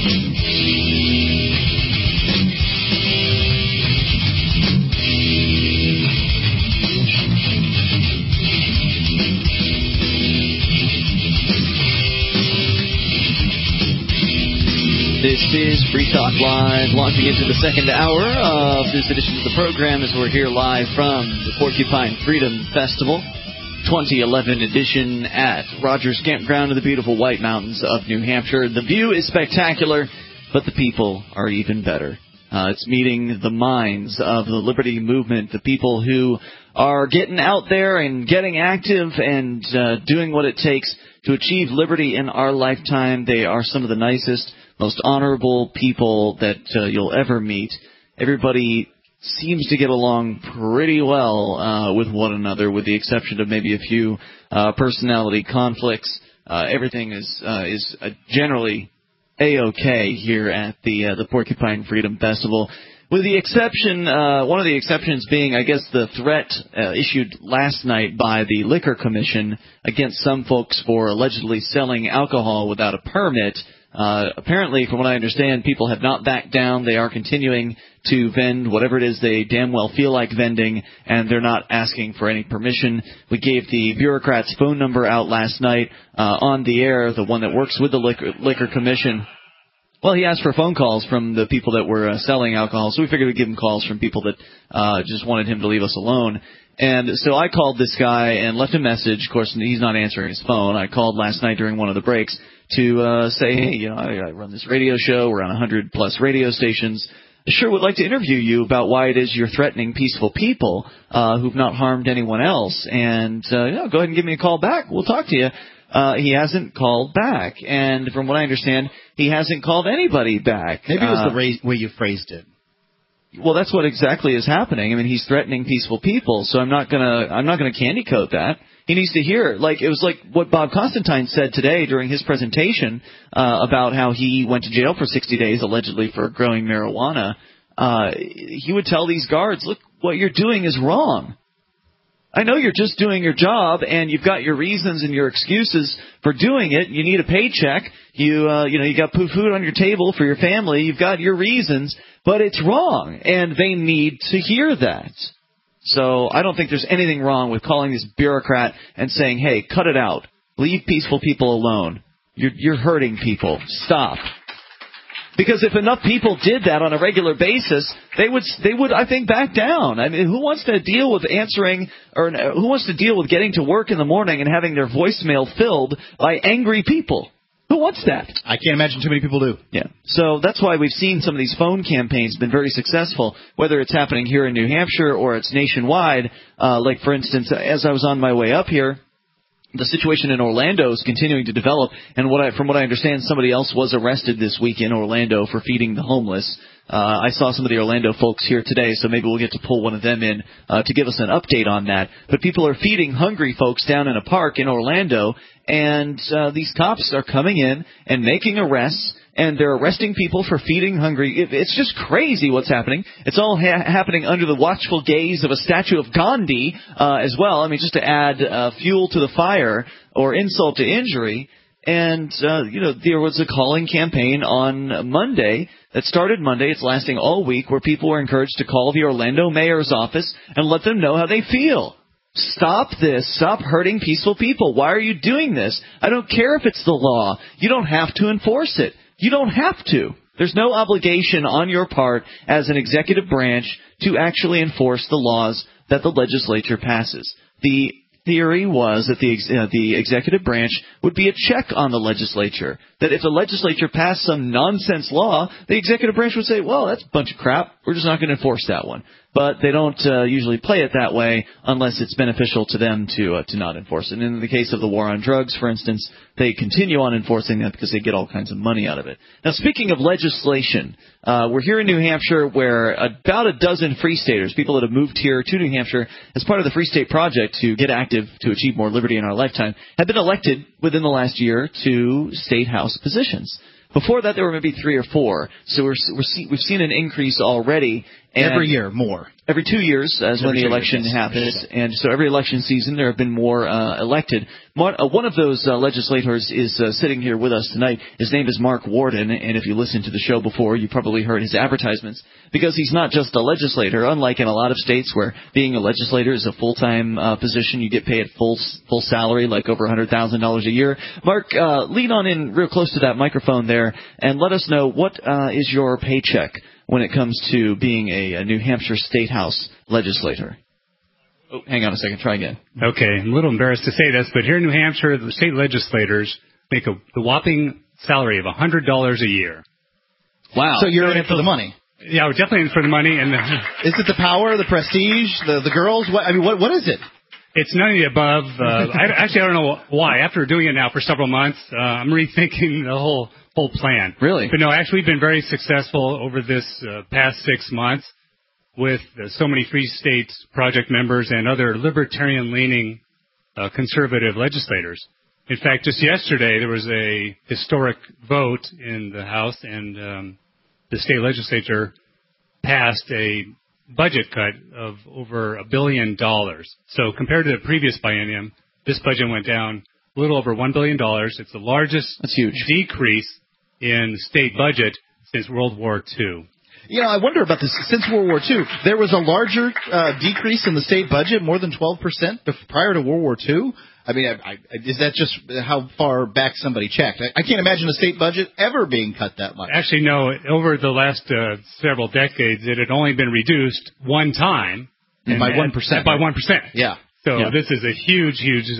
This is Free Talk Live, launching into the second hour of this edition of the program as we're here live from the Porcupine Freedom Festival 2011 edition at Rogers Campground in the beautiful White Mountains of New Hampshire. The view is spectacular, but the people are even better. It's meeting the minds of the liberty movement, the people who are getting out there and getting active and doing what it takes to achieve liberty in our lifetime. They are some of the nicest, most honorable people that you'll ever meet. Everybody seems to get along pretty well with one another, with the exception of maybe a few personality conflicts. Everything is generally A-OK here at the Porcupine Freedom Festival, with the exception, one of the exceptions being, I guess, the threat issued last night by the Liquor Commission against some folks for allegedly selling alcohol without a permit. Apparently, from what I understand, people have not backed down. They are continuing to vend whatever it is they damn well feel like vending, and they're not asking for any permission. We gave the bureaucrat's phone number out last night on the air, the one that works with the Liquor Commission. Well, he asked for phone calls from the people that were selling alcohol, so we figured we'd give him calls from people that just wanted him to leave us alone. And so I called this guy and left a message. Of course, he's not answering his phone. I called last night during one of the breaks to say, hey, I run this radio show. We're on 100-plus radio stations. I sure would like to interview you about why it is you're threatening peaceful people who've not harmed anyone else. And go ahead and give me a call back. We'll talk to you. He hasn't called back. And from what I understand, he hasn't called anybody back. Maybe it was the way you phrased it. Well, that's what exactly is happening. I mean, he's threatening peaceful people, so I'm not gonna candy coat that. He needs to hear it. It was like what Bob Constantine said today during his presentation about how he went to jail for 60 days allegedly for growing marijuana. He would tell these guards, look, what you're doing is wrong. I know you're just doing your job, and you've got your reasons and your excuses for doing it. You need a paycheck. You got food on your table for your family. You've got your reasons, but it's wrong, and they need to hear that. So I don't think there's anything wrong with calling this bureaucrat and saying, hey, cut it out. Leave peaceful people alone. You're hurting people. Stop. Because if enough people did that on a regular basis, they would, I think, back down. I mean, who wants to deal with answering, or who wants to deal with getting to work in the morning and having their voicemail filled by angry people? Who wants that? I can't imagine too many people do. Yeah. So that's why we've seen some of these phone campaigns have been very successful, whether it's happening here in New Hampshire or it's nationwide. Like, for instance, as I was on my way up here, the situation in Orlando is continuing to develop, and from what I understand, somebody else was arrested this week in Orlando for feeding the homeless. I saw some of the Orlando folks here today, so maybe we'll get to pull one of them in to give us an update on that. But people are feeding hungry folks down in a park in Orlando, and these cops are coming in and making arrests, and they're arresting people for feeding hungry. It's just crazy what's happening. It's all happening under the watchful gaze of a statue of Gandhi as well. I mean, just to add fuel to the fire or insult to injury. And, there was a calling campaign on Monday that started Monday. It's lasting all week, where people were encouraged to call the Orlando mayor's office and let them know how they feel. Stop this. Stop hurting peaceful people. Why are you doing this? I don't care if it's the law. You don't have to enforce it. You don't have to. There's no obligation on your part as an executive branch to actually enforce the laws that the legislature passes. The theory was that the executive branch would be a check on the legislature, that if the legislature passed some nonsense law, the executive branch would say, well, that's a bunch of crap. We're just not going to enforce that one. But they don't usually play it that way unless it's beneficial to them to not enforce it. And in the case of the war on drugs, for instance, they continue on enforcing that because they get all kinds of money out of it. Now, speaking of legislation, we're here in New Hampshire where about a dozen Free Staters, people that have moved here to New Hampshire as part of the Free State Project to get active to achieve more liberty in our lifetime, have been elected within the last year to state house positions. Before that, there were maybe 3 or 4. So we've seen an increase already, And every year, more. Every 2 years, as when the election happens, and so every election season there have been more elected. One of those legislators is sitting here with us tonight. His name is Mark Warden, and if you listened to the show before, you probably heard his advertisements, because he's not just a legislator. Unlike in a lot of states where being a legislator is a full-time position, you get paid full salary, like over $100,000 a year. Mark, lean on in real close to that microphone there, and let us know what is your paycheck when it comes to being a New Hampshire State House legislator. Oh, hang on a second. Try again. Okay. I'm a little embarrassed to say this, but here in New Hampshire, the state legislators make the whopping salary of $100 a year. Wow. So you're in it for the money. Yeah, we're definitely in it for the money. And is it the power, the prestige, the girls? What is it? It's none of the above. I don't know why. After doing it now for several months, I'm rethinking the whole plan. Really? But no, actually, we've been very successful over this past 6 months with so many Free States Project members and other libertarian-leaning conservative legislators. In fact, just yesterday, there was a historic vote in the House, and the state legislature passed a budget cut of over $1 billion. So compared to the previous biennium, this budget went down a little over $1 billion. It's the largest decrease in state budget since World War II. You know, I wonder about this. Since World War II, there was a larger decrease in the state budget, more than 12% prior to World War II. I mean, is that just how far back somebody checked? I can't imagine a state budget ever being cut that much. Actually, no. Over the last several decades, it had only been reduced one time. By 1%. By 1%. Yeah. So this is a huge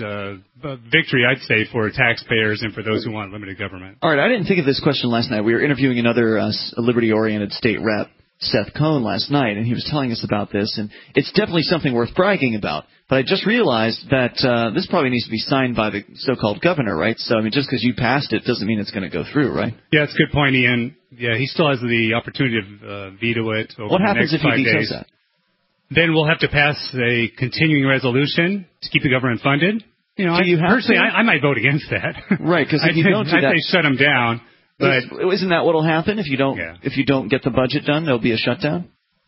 victory, I'd say, for taxpayers and for those who want limited government. All right, I didn't think of this question last night. We were interviewing another liberty-oriented state rep, Seth Cohn, last night, and he was telling us about this, and it's definitely something worth bragging about. But I just realized that this probably needs to be signed by the so-called governor, right? So, I mean, just because you passed it doesn't mean it's going to go through, right? Yeah, it's a good point, Ian. Yeah, he still has the opportunity to veto it over what the happens next if 5 he days. vetoes that? Then we'll have to pass a continuing resolution to keep the government funded. You know, personally, I might vote against that. Right, because if you don't do that, I'd say shut them down. But isn't that what will happen if you don't get the budget done? There'll be a shutdown.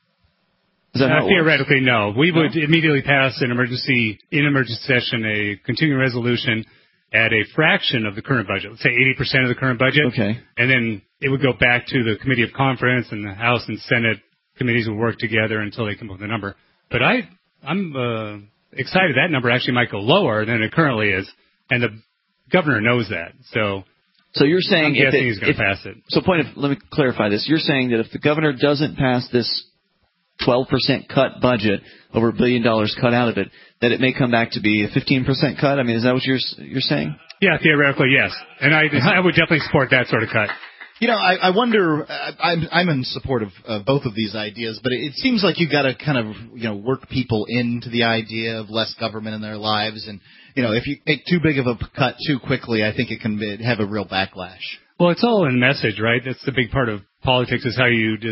Is that how it theoretically, works? no. We would immediately pass in emergency session a continuing resolution at a fraction of the current budget. Let's say 80% of the current budget. Okay. And then it would go back to the Committee of Conference, and the House and Senate committees would work together until they come up with a number. But I'm excited that number actually might go lower than it currently is, and the governor knows that. So you're saying I'm guessing he's going to pass it. So let me clarify this. You're saying that if the governor doesn't pass this 12% cut budget, over $1 billion cut out of it, that it may come back to be a 15% cut? I mean, is that what you're saying? Yeah, theoretically, yes. And I would definitely support that sort of cut. You know, I wonder. I'm in support of both of these ideas, but it seems like you've got to kind of work people into the idea of less government in their lives, and if you make too big of a cut too quickly, I think it can have a real backlash. Well, it's all in message, right? That's the big part of politics, is how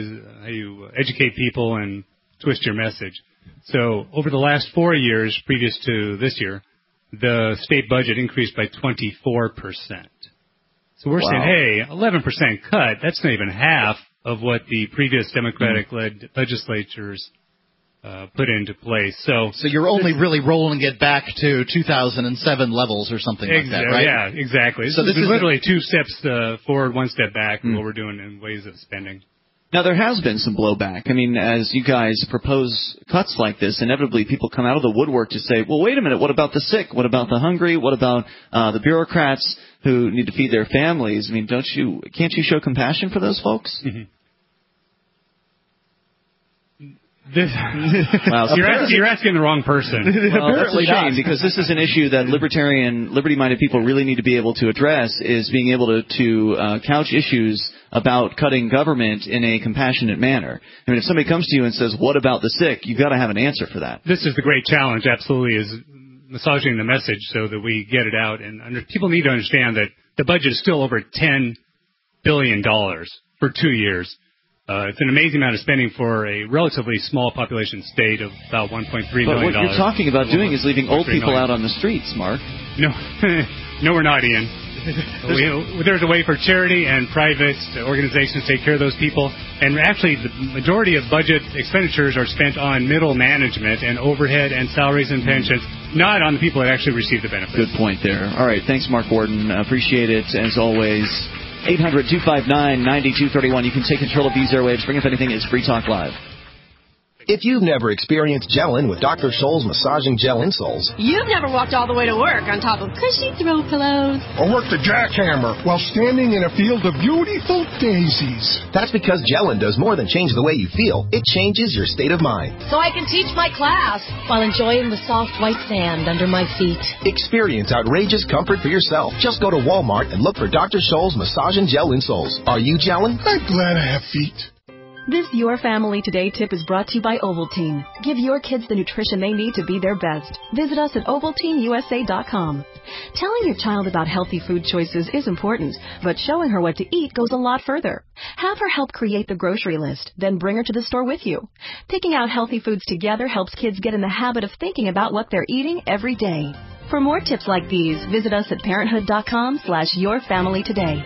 you educate people and twist your message. So over the last 4 years, previous to this year, the state budget increased by 24%. So we're saying, hey, 11% cut, that's not even half of what the previous Democratic-led legislatures put into place. So you're only really rolling it back to 2007 levels or something like that, right? Yeah, exactly. So this is literally 2 steps forward, 1 step back in what we're doing in ways of spending. Now, there has been some blowback. I mean, as you guys propose cuts like this, inevitably people come out of the woodwork to say, well, wait a minute, what about the sick? What about the hungry? What about the bureaucrats who need to feed their families? I mean, can't you show compassion for those folks? Mm-hmm. Wow, you're asking the wrong person. Well, that's a shame, because this is an issue that liberty-minded people really need to be able to address, is being able to couch issues about cutting government in a compassionate manner. I mean, if somebody comes to you and says, what about the sick, you've got to have an answer for that. This is the great challenge, absolutely, is massaging the message so that we get it out. And people need to understand that the budget is still over $10 billion for 2 years. It's an amazing amount of spending for a relatively small population state of about $1.3 million. But what you're talking about doing is leaving old people out on the streets, Mark. No, No, we're not, Ian. There's a way for charity and private organizations to take care of those people. And actually, the majority of budget expenditures are spent on middle management and overhead and salaries and pensions, not on the people that actually receive the benefits. Good point there. All right. Thanks, Mark Warden. Appreciate it, as always. 800-259-9231. You can take control of these airwaves. Bring up anything. It's Free Talk Live. If you've never experienced gelling with Dr. Scholl's massaging gel insoles, you've never walked all the way to work on top of cushy throw pillows, or worked the jackhammer while standing in a field of beautiful daisies. That's because gelling does more than change the way you feel. It changes your state of mind. So I can teach my class while enjoying the soft white sand under my feet. Experience outrageous comfort for yourself. Just go to Walmart and look for Dr. Scholl's massaging gel insoles. Are you gelling? I'm glad I have feet. This Your Family Today tip is brought to you by Ovaltine. Give your kids the nutrition they need to be their best. Visit us at OvaltineUSA.com. Telling your child about healthy food choices is important, but showing her what to eat goes a lot further. Have her help create the grocery list, then bring her to the store with you. Picking out healthy foods together helps kids get in the habit of thinking about what they're eating every day. For more tips like these, visit us at parenthood.com/yourfamilytoday.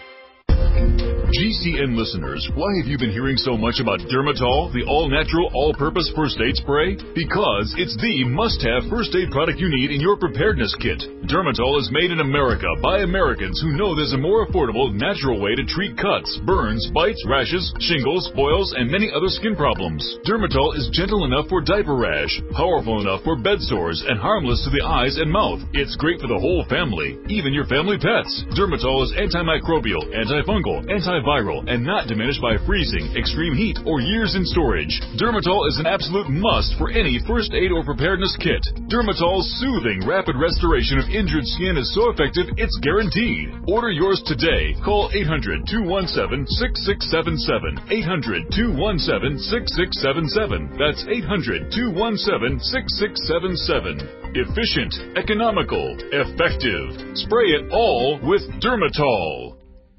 GCN listeners, why have you been hearing so much about Dermatol, the all-natural, all-purpose first aid spray? Because it's the must-have first aid product you need in your preparedness kit. Dermatol is made in America by Americans who know there's a more affordable, natural way to treat cuts, burns, bites, rashes, shingles, boils, and many other skin problems. Dermatol is gentle enough for diaper rash, powerful enough for bed sores, and harmless to the eyes and mouth. It's great for the whole family, even your family pets. Dermatol is antimicrobial, antifungal, antiviral, and not diminished by freezing, extreme heat, or years in storage. Dermatol is an absolute must for any first aid or preparedness kit. Dermatol's soothing, rapid restoration of injured skin is so effective, it's guaranteed. Order yours today. Call 800-217-6677. 800-217-6677. That's 800-217-6677. Efficient, economical, effective. Spray it all with Dermatol.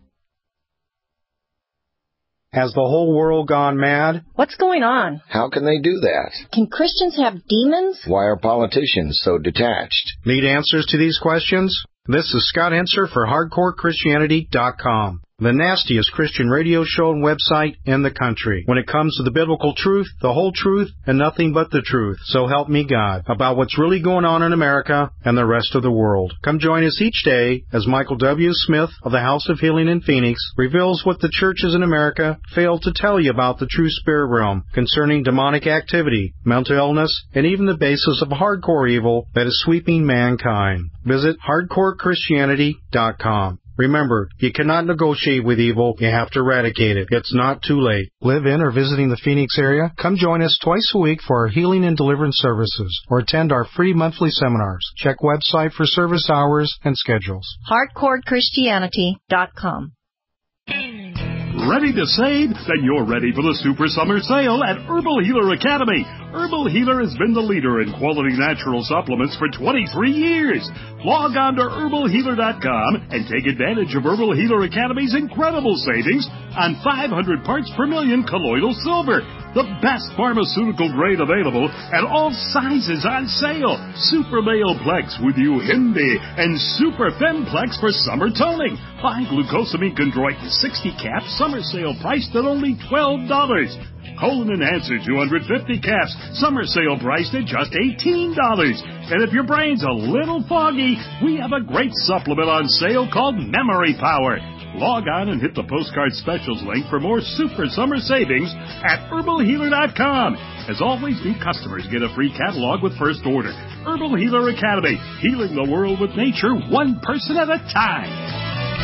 Has the whole world gone mad? What's going on? How can they do that? Can Christians have demons? Why are politicians so detached? Need answers to these questions? This is Scott Henser for HardcoreChristianity.com, the nastiest Christian radio show and website in the country. When it comes to the biblical truth, the whole truth, and nothing but the truth, so help me God, about what's really going on in America and the rest of the world. Come join us each day as Michael W. Smith of the House of Healing in Phoenix reveals what the churches in America failed to tell you about the true spirit realm concerning demonic activity, mental illness, and even the basis of hardcore evil that is sweeping mankind. Visit HardcoreChristianity.com. Remember, you cannot negotiate with evil. You have to eradicate it. It's not too late. Live in or visiting the Phoenix area? Come join us twice a week for our healing and deliverance services or attend our free monthly seminars. Check website for service hours and schedules. HardcoreChristianity.com. Ready to save? Then you're ready for the Super Summer Sale at Herbal Healer Academy. Herbal Healer has been the leader in quality natural supplements for 23 years. Log on to herbalhealer.com and take advantage of Herbal Healer Academy's incredible savings on 500 parts per million colloidal silver, the best pharmaceutical grade available, and all sizes on sale. Super Male Plex with Uhindi and Super Femplex for summer toning. Buy glucosamine chondroitin 60 caps, summer sale priced at only $12. Colon Enhancer 250 caps, summer sale priced at just $18. And if your brain's a little foggy, we have a great supplement on sale called Memory Power. Log on and hit the postcard specials link for more super summer savings at herbalhealer.com. As always, new customers get a free catalog with first order. Herbal Healer Academy, healing the world with nature, one person at a time.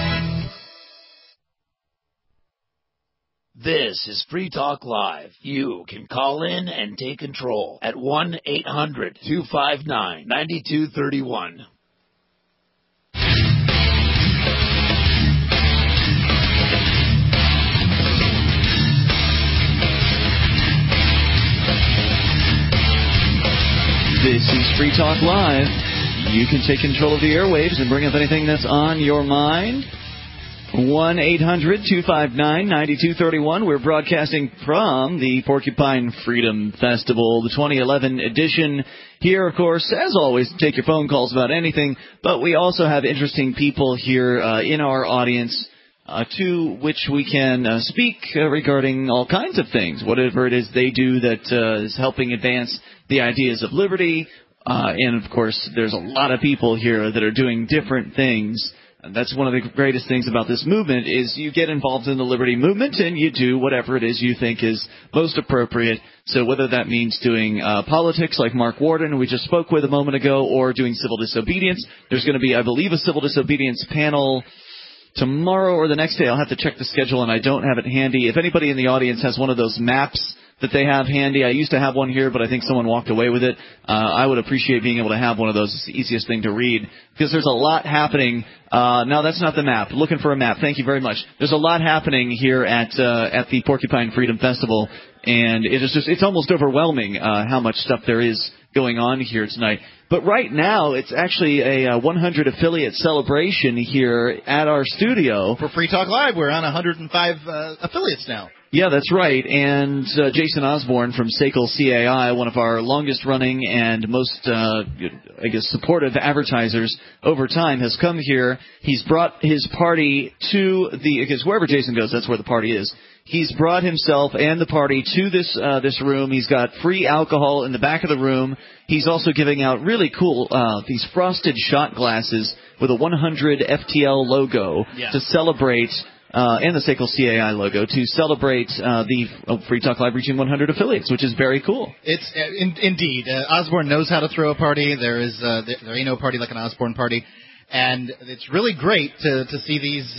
This is Free Talk Live. You can call in and take control at 1-800-259-9231. This is Free Talk Live. You can take control of the airwaves and bring up anything that's on your mind. 1-800-259-9231. We're broadcasting from the Porcupine Freedom Festival, the 2011 edition. Here, of course, as always, take your phone calls about anything, but we also have interesting people here in our audience to which we can speak regarding all kinds of things, whatever it is they do that is helping advance the ideas of liberty. And, of course, there's a lot of people here that are doing different things. That's one of the greatest things about this movement is you get involved in the liberty movement and you do whatever it is you think is most appropriate. So whether that means doing politics like Mark Warden, who we just spoke with a moment ago, or doing civil disobedience. There's going to be, I believe, a civil disobedience panel tomorrow or the next day. I'll have to check the schedule, and I don't have it handy. If anybody in the audience has one of those maps that they have handy, I used to have one here, but I think someone walked away with it. I would appreciate being able to have one of those. It's the easiest thing to read because there's a lot happening. No, that's not the map. Looking for a map. Thank you very much. There's a lot happening here at the Porcupine Freedom Festival, and it's almost overwhelming how much stuff there is going on here tonight. But right now, it's actually a 100 affiliate celebration here at our studio. For Free Talk Live, we're on 105 affiliates now. Yeah, that's right. And Jason Osborne from SACL CAI, one of our longest-running and most, supportive advertisers over time, has come here. He's brought his party to because wherever Jason goes, that's where the party is. He's brought himself and the party to this room. He's got free alcohol in the back of the room. He's also giving out really cool these frosted shot glasses with a 100 FTL logo to celebrate. And the SACL CAI logo to celebrate the Free Talk Live reaching 100 affiliates, which is very cool. It's indeed. Osborne knows how to throw a party. There ain't no party like an Osborne party. And it's really great to see these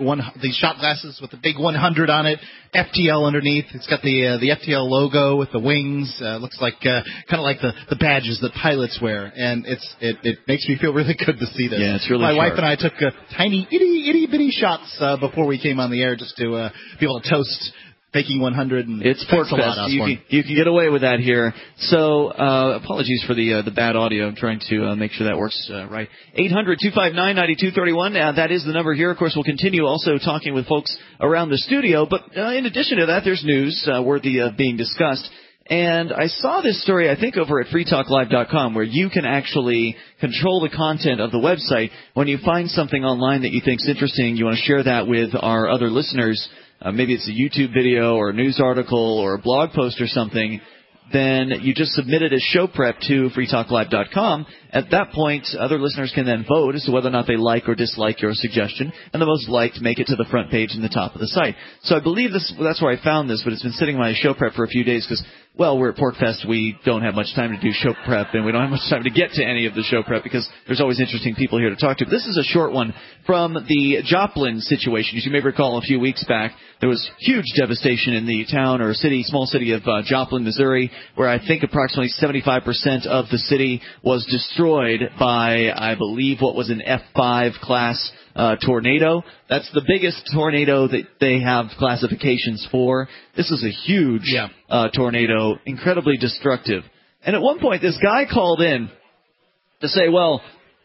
shot glasses with the big 100 on it, FTL underneath. It's got the FTL logo with the wings. Looks like kind of like the badges that pilots wear, and it makes me feel really good to see this. Yeah, it's really My sharp. wife and I took tiny itty bitty shots before we came on the air just to be able to toast making 100. And it's PorcFest. You can get away with that here. So apologies for the bad audio. I'm trying to make sure that works right. 800-259-9231. That is the number here. Of course, we'll continue also talking with folks around the studio. But in addition to that, there's news worthy of being discussed. And I saw this story, I think, over at freetalklive.com, where you can actually control the content of the website. When you find something online that you think is interesting, you want to share that with our other listeners. Maybe it's a YouTube video or a news article or a blog post or something, then you just submit it as show prep to freetalklive.com. At that point, other listeners can then vote as to whether or not they like or dislike your suggestion, and the most liked make it to the front page and the top of the site. So I believe that's where I found this, but it's been sitting on my show prep for a few days because, well, we're at PorcFest. We don't have much time to do show prep, and we don't have much time to get to any of the show prep because there's always interesting people here to talk to. This is a short one from the Joplin situation. As you may recall, a few weeks back, there was huge devastation in the town or small city of Joplin, Missouri, where I think approximately 75% of the city was destroyed by, I believe, what was an F5 class tornado. That's the biggest tornado that they have classifications for. This is a huge tornado, incredibly destructive. And at one point, this guy called in to say, well,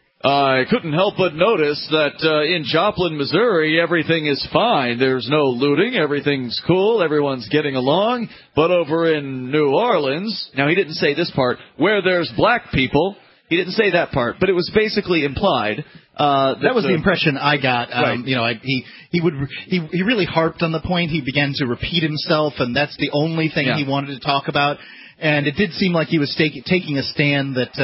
I couldn't help but notice that in Joplin, Missouri, everything is fine. There's no looting. Everything's cool. Everyone's getting along. But over in New Orleans, now he didn't say this part, where there's black people, he didn't say that part, but it was basically implied. That was the impression I got. Right. He really harped on the point. He began to repeat himself, and that's the only thing he wanted to talk about. And it did seem like he was taking a stand that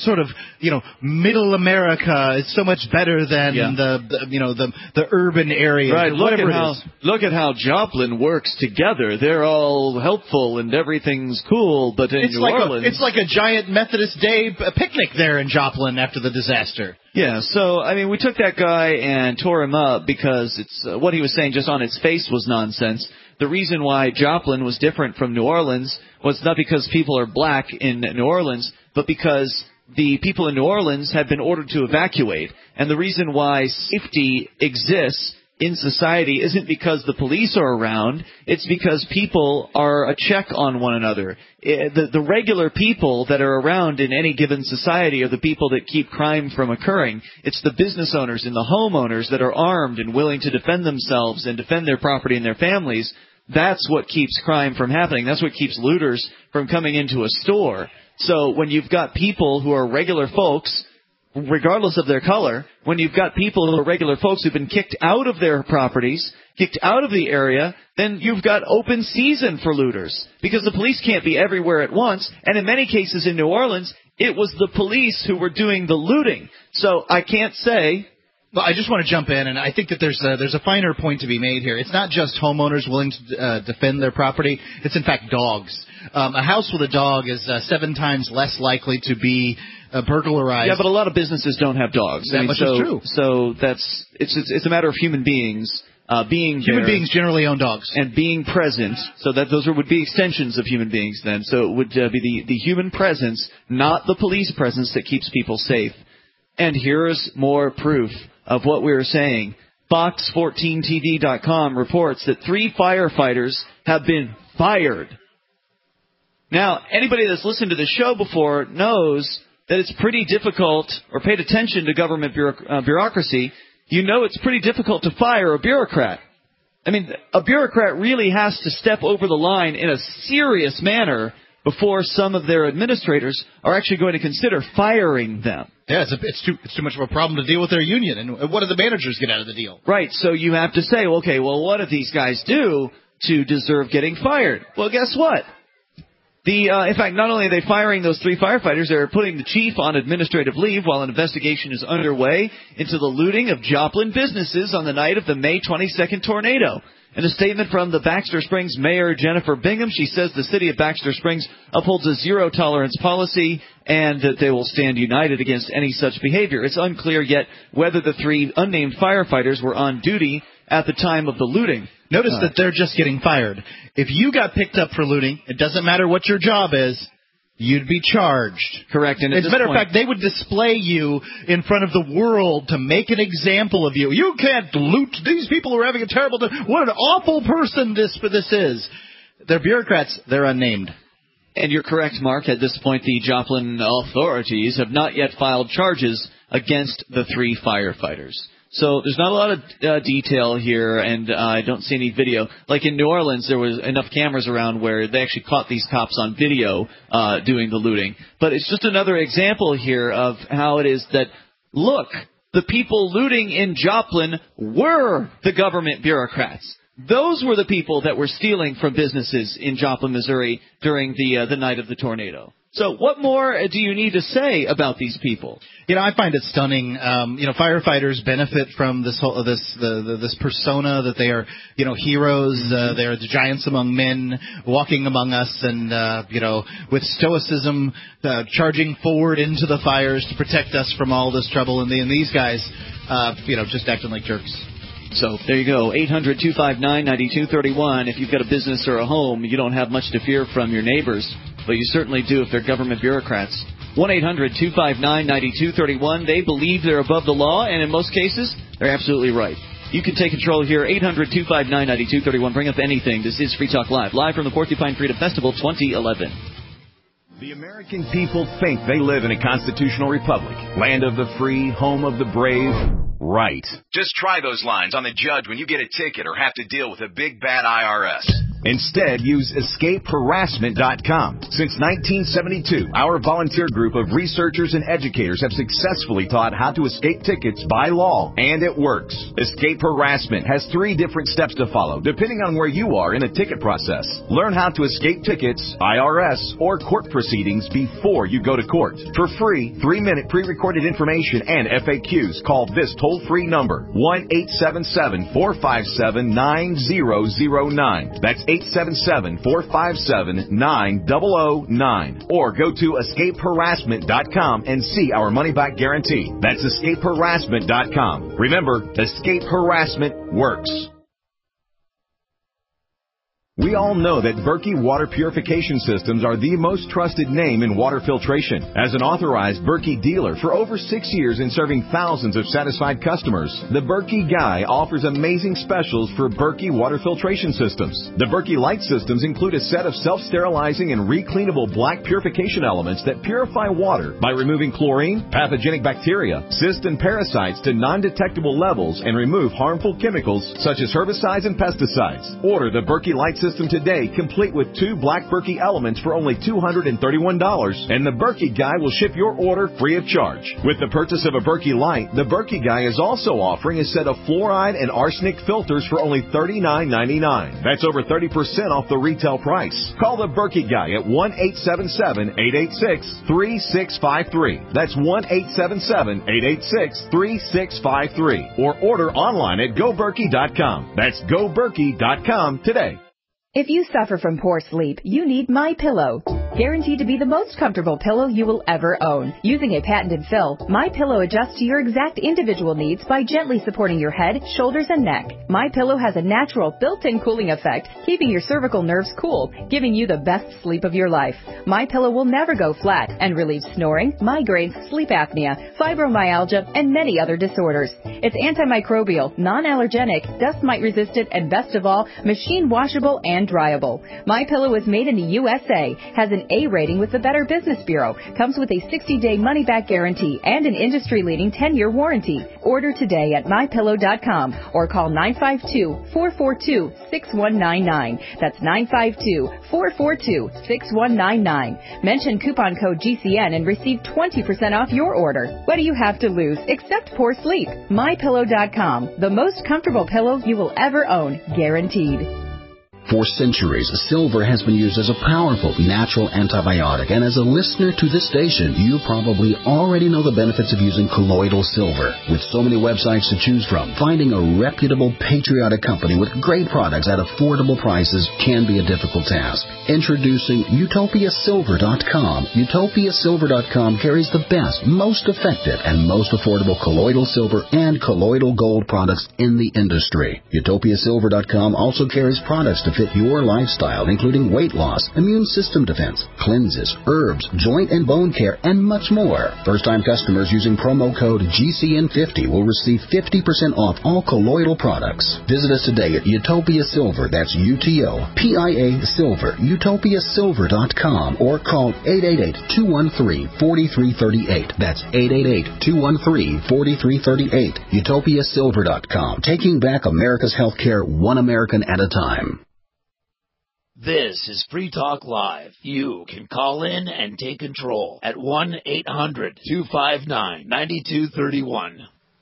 middle America is so much better than the urban area. Right. Look at how Joplin works together. They're all helpful and everything's cool. But in New Orleans, it's like a giant Methodist Day picnic there in Joplin after the disaster. Yeah, so, I mean, we took that guy and tore him up because it's what he was saying just on its face was nonsense. The reason why Joplin was different from New Orleans was not because people are black in New Orleans, but because the people in New Orleans had been ordered to evacuate. And the reason why safety exists in society isn't because the police are around. It's because people are a check on one another. The regular people that are around in any given society are the people that keep crime from occurring. It's the business owners and the homeowners that are armed and willing to defend themselves and defend their property and their families. That's what keeps crime from happening. That's what keeps looters from coming into a store. So when you've got people who are regular folks, regardless of their color, when you've got people who are regular folks who've been kicked out of their properties, kicked out of the area, then you've got open season for looters. Because the police can't be everywhere at once, and in many cases in New Orleans, it was the police who were doing the looting. So I can't say... Well, I just want to jump in, and I think that there's a finer point to be made here. It's not just homeowners willing to defend their property. It's, in fact, dogs. A house with a dog is 7 times less likely to be burglarized. Yeah, but a lot of businesses don't have dogs. That much is true. So it's a matter of human beings being human beings generally own dogs and being present. So that those would be extensions of human beings then. So it would be the human presence, not the police presence, that keeps people safe. And here's more proof of what we were saying. Fox14TV.com reports that 3 firefighters have been fired. Now, anybody that's listened to the show before knows that it's pretty difficult, or paid attention to government bureaucracy, you know it's pretty difficult to fire a bureaucrat. I mean, a bureaucrat really has to step over the line in a serious manner before some of their administrators are actually going to consider firing them. Yeah, it's too much of a problem to deal with their union. And what do the managers get out of the deal? Right, so you have to say, okay, well, what do these guys do to deserve getting fired? Well, guess what? In fact, not only are they firing those 3 firefighters, they're putting the chief on administrative leave while an investigation is underway into the looting of Joplin businesses on the night of the May 22nd tornado. In a statement from the Baxter Springs Mayor Jennifer Bingham, she says the city of Baxter Springs upholds a zero-tolerance policy and that they will stand united against any such behavior. It's unclear yet whether the 3 unnamed firefighters were on duty at the time of the looting. Notice that they're just getting fired. If you got picked up for looting, it doesn't matter what your job is, you'd be charged. Correct. And as a matter of fact, they would display you in front of the world to make an example of you. You can't loot. These people are having a terrible time. What an awful person this is. They're bureaucrats. They're unnamed. And you're correct, Mark. At this point, the Joplin authorities have not yet filed charges against the 3 firefighters. So there's not a lot of detail here, and I don't see any video. Like in New Orleans, there was enough cameras around where they actually caught these cops on video doing the looting. But it's just another example here of how it is that, look, the people looting in Joplin were the government bureaucrats. Those were the people that were stealing from businesses in Joplin, Missouri during the night of the tornado. So what more do you need to say about these people? You know, I find it stunning. Firefighters benefit from this whole this persona that they are, heroes. They are the giants among men, walking among us, and with stoicism, charging forward into the fires to protect us from all this trouble. And these guys, just acting like jerks. So there you go, 800-259-9231. If you've got a business or a home, you don't have much to fear from your neighbors, but you certainly do if they're government bureaucrats. 1-800-259-9231. They believe they're above the law, and in most cases, they're absolutely right. You can take control here, 800-259-9231. Bring up anything. This is Free Talk Live from the Porcupine Freedom Festival 2011. The American people think they live in a constitutional republic, land of the free, home of the brave. Right. Just try those lines on the judge when you get a ticket or have to deal with a big bad IRS. Instead, use EscapeHarassment.com. Since 1972, our volunteer group of researchers and educators have successfully taught how to escape tickets by law, and it works. Escape Harassment has 3 different steps to follow, depending on where you are in the ticket process. Learn how to escape tickets, IRS, or court proceedings before you go to court. For free, 3-minute pre-recorded information and FAQs, call this toll-free number, 1-877-457-9009. That's 877-457-9009. Or go to EscapeHarassment.com and see our money-back guarantee. That's EscapeHarassment.com. Remember, Escape Harassment works. We all know that Berkey water purification systems are the most trusted name in water filtration. As an authorized Berkey dealer for over 6 years and serving thousands of satisfied customers, the Berkey Guy offers amazing specials for Berkey water filtration systems. The Berkey Light systems include a set of self-sterilizing and recleanable black purification elements that purify water by removing chlorine, pathogenic bacteria, cysts, and parasites to non-detectable levels and remove harmful chemicals such as herbicides and pesticides. Order the Berkey Light system today, complete with 2 black Berkey elements for only $231, and the Berkey Guy will ship your order free of charge. With the purchase of a Berkey Light, the Berkey Guy is also offering a set of fluoride and arsenic filters for only $39.99. That's over 30% off the retail price. Call the Berkey Guy at 1-877-886-3653. That's 1-877-886-3653. Or order online at GoBerkey.com. That's GoBerkey.com today. If you suffer from poor sleep, you need MyPillow. Guaranteed to be the most comfortable pillow you will ever own. Using a patented fill, MyPillow adjusts to your exact individual needs by gently supporting your head, shoulders, and neck. MyPillow has a natural built-in cooling effect, keeping your cervical nerves cool, giving you the best sleep of your life. MyPillow will never go flat and relieves snoring, migraines, sleep apnea, fibromyalgia, and many other disorders. It's antimicrobial, non-allergenic, dust mite resistant, and best of all, machine washable and dryable. MyPillow is made in the USA, has an A rating with the Better Business Bureau, comes with a 60-day money-back guarantee and an industry-leading 10-year warranty. Order today at MyPillow.com or call 952-442-6199. That's 952-442-6199. Mention coupon code GCN and receive 20% off your order. What do you have to lose except poor sleep? MyPillow.com, the most comfortable pillow you will ever own, guaranteed. For centuries, silver has been used as a powerful natural antibiotic, and as a listener to this station, you probably already know the benefits of using colloidal silver. With so many websites to choose from, finding a reputable, patriotic company with great products at affordable prices can be a difficult task. Introducing UtopiaSilver.com. UtopiaSilver.com carries the best, most effective, and most affordable colloidal silver and colloidal gold products in the industry. UtopiaSilver.com also carries products to fit your lifestyle, including weight loss, immune system defense, cleanses, herbs, joint and bone care, and much more. First-time customers using promo code GCN50 will receive 50% off all colloidal products. Visit us today at Utopia Silver, that's UTOPIA Silver, UtopiaSilver.com, or call 888-213-4338. That's 888-213-4338. UtopiaSilver.com, taking back America's healthcare one American at a time. This is Free Talk Live. You can call in and take control at 1-800-259-9231.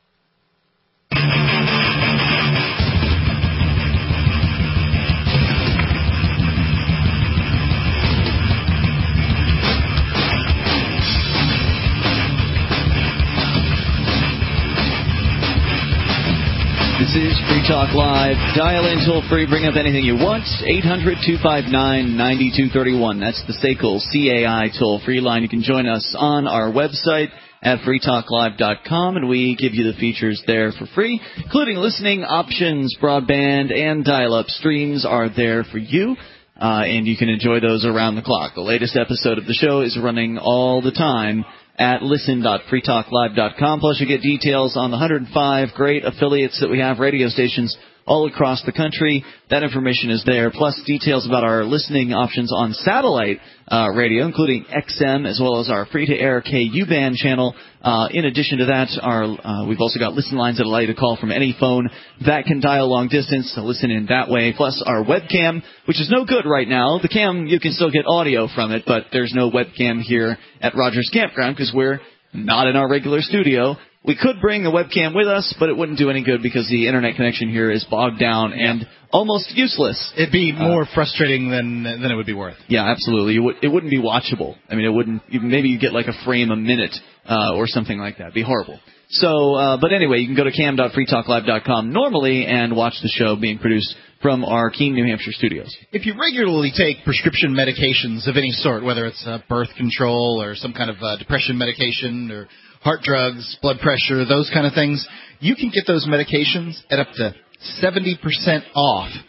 This is Free Talk Live. Dial in toll-free. Bring up anything you want. 800-259-9231. That's the SACL CAI toll-free line. You can join us on our website at freetalklive.com, and we give you the features there for free, including listening options, broadband, and dial-up streams are there for you, and you can enjoy those around the clock. The latest episode of the show is running all the time at listen.freetalklive.com. Plus, you get details on the 105 great affiliates that we have, radio stations all across the country. That information is there, plus details about our listening options on satellite radio, including XM, as well as our free-to-air KU-band channel. In addition to that, we've also got listen lines that allow you to call from any phone that can dial long distance to listen in that way, plus our webcam, which is no good right now. The cam, you can still get audio from it, but there's no webcam here at Rogers Campground because we're not in our regular studio. We could bring a webcam with us, but it wouldn't do any good because the internet connection here is bogged down and almost useless. It'd be more frustrating than it would be worth. Yeah, absolutely. It wouldn't be watchable. I mean, it wouldn't. Maybe you get like a frame a minute or something like that. It'd be horrible. So, but anyway, you can go to cam.freetalklive.com normally and watch the show being produced from our Keene, New Hampshire studios. If you regularly take prescription medications of any sort, whether it's birth control or some kind of depression medication or heart drugs, blood pressure, those kind of things, you can get those medications at up to 70% off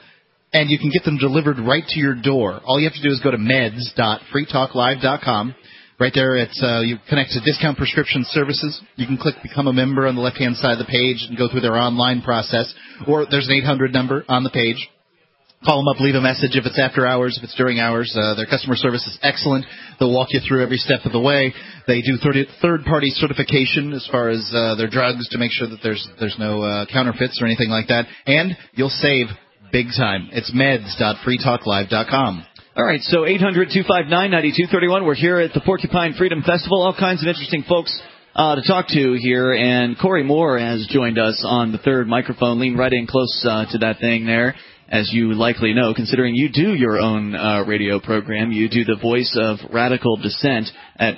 and you can get them delivered right to your door. All you have to do is go to meds.freetalklive.com. Right there, you connect to Discount Prescription Services. You can click Become a Member on the left-hand side of the page and go through their online process. Or there's an 800 number on the page. Call them up, leave a message if it's after hours, if it's during hours. Their customer service is excellent. They'll walk you through every step of the way. They do third-party certification as far as their drugs to make sure that there's no counterfeits or anything like that. And you'll save big time. It's meds.freetalklive.com. All right, so 800-259-9231. We're here at the Porcupine Freedom Festival. All kinds of interesting folks to talk to here. And Corey Moore has joined us on the third microphone. Lean right in close to that thing there, as you likely know, considering you do your own radio program. You do the voice of Radical Dissent at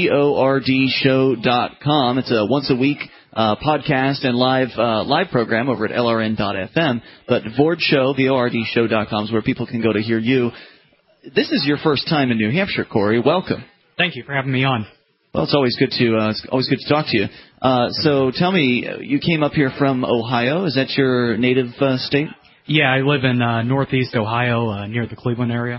VORDshow.com. It's a once-a-week podcast and live program over at LRN.FM. But VORDshow.com is where people can go to hear you. This is your first time in New Hampshire, Corey. Welcome. Thank you for having me on. Well, it's always good to talk to you. So tell me, you came up here from Ohio. Is that your native state? Yeah, I live in northeast Ohio, near the Cleveland area.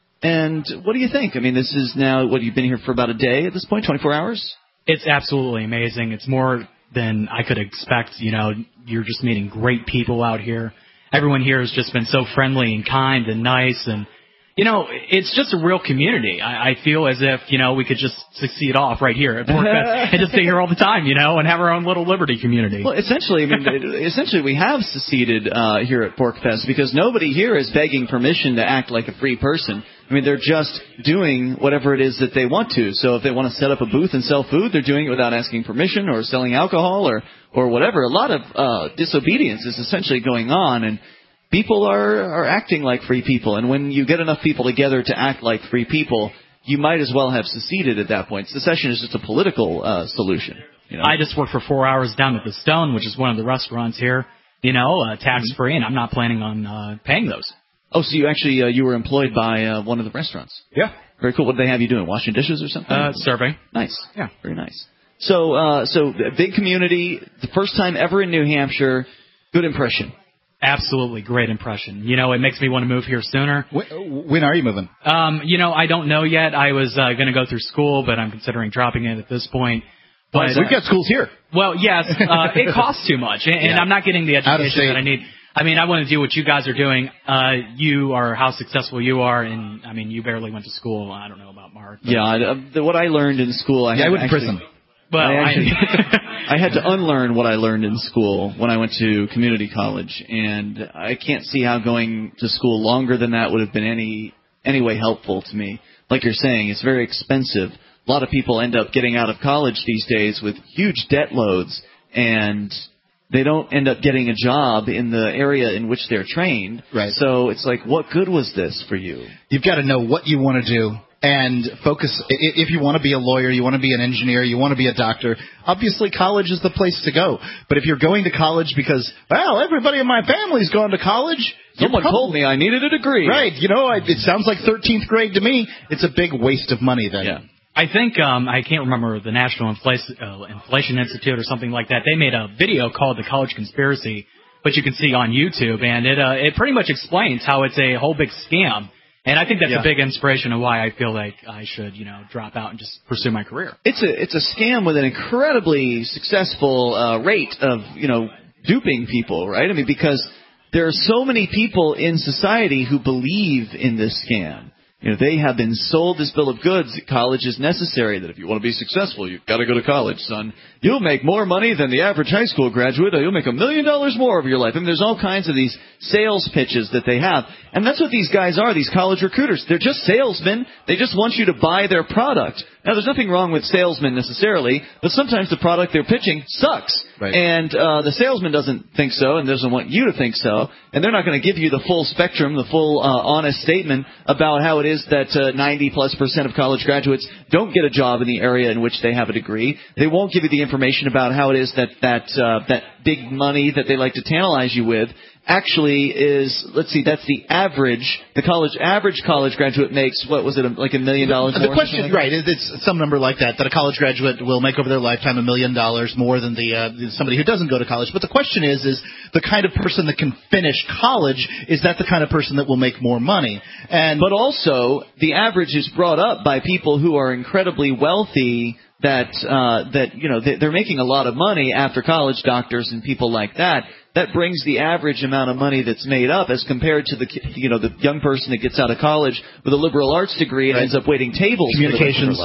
And what do you think? I mean, this is now, you've been here for about a day at this point, 24 hours? It's absolutely amazing. It's more than I could expect. You know, you're just meeting great people out here. Everyone here has just been so friendly and kind and nice, and you know, it's just a real community. I feel as if, you know, we could just succeed off right here at PorcFest and just stay here all the time, you know, and have our own little liberty community. Well, essentially, we have seceded here at PorcFest because nobody here is begging permission to act like a free person. I mean, they're just doing whatever it is that they want to. So if they want to set up a booth and sell food, they're doing it without asking permission, or selling alcohol or whatever. A lot of disobedience is essentially going on, and people are acting like free people, and when you get enough people together to act like free people, you might as well have seceded at that point. Secession is just a political solution. You know? I just worked for 4 hours down at the Stone, which is one of the restaurants here, you know, tax-free, and I'm not planning on paying those. Oh, so you actually you were employed by one of the restaurants? Yeah. Very cool. What did they have you doing, washing dishes or something? Serving. Nice. Yeah. Very nice. So big community, the first time ever in New Hampshire, good impression. Absolutely great impression. You know, it makes me want to move here sooner. When are you moving? You know, I don't know yet. I was going to go through school, but I'm considering dropping it at this point. But we've got schools here. Well, yes, it costs too much, and I'm not getting the education that I need. I mean, I want to do what you guys are doing. You are how successful you are, and I mean, you barely went to school. I don't know about Mark. Yeah, what I learned in school, I went to prison. Well, I had to unlearn what I learned in school when I went to community college, and I can't see how going to school longer than that would have been any way helpful to me. Like you're saying, it's very expensive. A lot of people end up getting out of college these days with huge debt loads, and they don't end up getting a job in the area in which they're trained. Right. So it's like, what good was this for you? You've got to know what you want to do. And focus, if you want to be a lawyer, you want to be an engineer, you want to be a doctor, obviously college is the place to go. But if you're going to college because, well, everybody in my family's gone to college. Someone told me I needed a degree. Right. You know, it sounds like 13th grade to me. It's a big waste of money then. Yeah. I think, I can't remember, the National Inflation Institute or something like that. They made a video called The College Conspiracy, which you can see on YouTube, and it pretty much explains how it's a whole big scam. And I think that's a big inspiration of why I feel like I should, you know, drop out and just pursue my career. It's a scam with an incredibly successful rate of, you know, duping people, right? I mean, because there are so many people in society who believe in this scam. You know, they have been sold this bill of goods that college is necessary, that if you want to be successful, you've got to go to college, son. You'll make more money than the average high school graduate, or you'll make $1 million more of your life. I mean, there's all kinds of these sales pitches that they have. And that's what these guys are, these college recruiters. They're just salesmen. They just want you to buy their product. Now, there's nothing wrong with salesmen necessarily, but sometimes the product they're pitching sucks. Right. And the salesman doesn't think so and doesn't want you to think so. And they're not going to give you the full spectrum, the full honest statement about how it is that 90+% of college graduates don't get a job in the area in which they have a degree. They won't give you the information about how it is that big money that they like to tantalize you with actually is, let's see, that's the average. The average college graduate makes, what was it, like $1 million more? The question, right, it's some number like that a college graduate will make over their lifetime $1 million more than somebody who doesn't go to college. But the question is the kind of person that can finish college, is that the kind of person that will make more money? But also, the average is brought up by people who are incredibly wealthy, that they're making a lot of money after college, doctors and people like that. That brings the average amount of money that's made up as compared to the young person that gets out of college with a liberal arts degree and ends up waiting tables for the rest of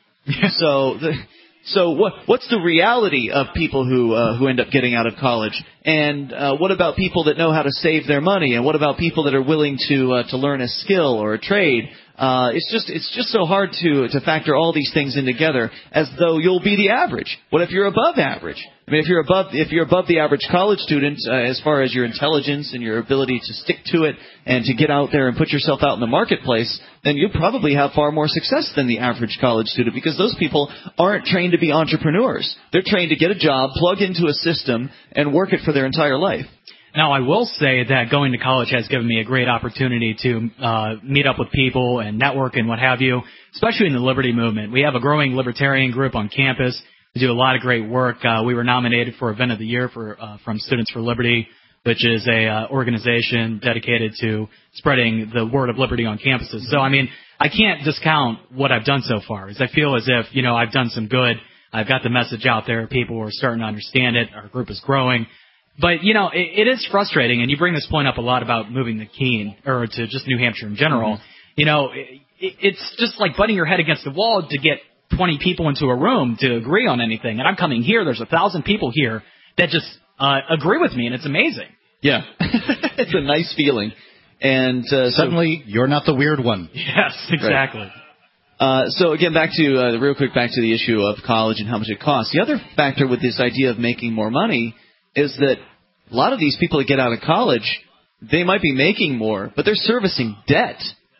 their life. So what's the reality of people who end up getting out of college? And what about people that know how to save their money? And what about people that are willing to learn a skill or a trade? It's just so hard to factor all these things in together as though you'll be the average. What if you're above average? I mean, if you're above the average college student as far as your intelligence and your ability to stick to it and to get out there and put yourself out in the marketplace, then you probably have far more success than the average college student, because those people aren't trained to be entrepreneurs. They're trained to get a job, plug into a system, and work it for their entire life. Now, I will say that going to college has given me a great opportunity to meet up with people and network and what have you, especially in the Liberty movement. We have a growing libertarian group on campus. We do a lot of great work. We were nominated for Event of the Year from Students for Liberty, which is a organization dedicated to spreading the word of liberty on campuses. So, I mean, I can't discount what I've done so far. I feel as if, I've done some good. I've got the message out there. People are starting to understand it. Our group is growing. But, it is frustrating, and you bring this point up a lot about moving to Keene, or to just New Hampshire in general. Mm-hmm. It's just like butting your head against the wall to get 20 people into a room to agree on anything. And I'm coming here, there's 1,000 people here that just agree with me, and it's amazing. Yeah. It's a nice feeling. And suddenly, you're not the weird one. Yes, exactly. Right. So again, real quick back to the issue of college and how much it costs. The other factor with this idea of making more money is that a lot of these people that get out of college, they might be making more, but they're servicing debt.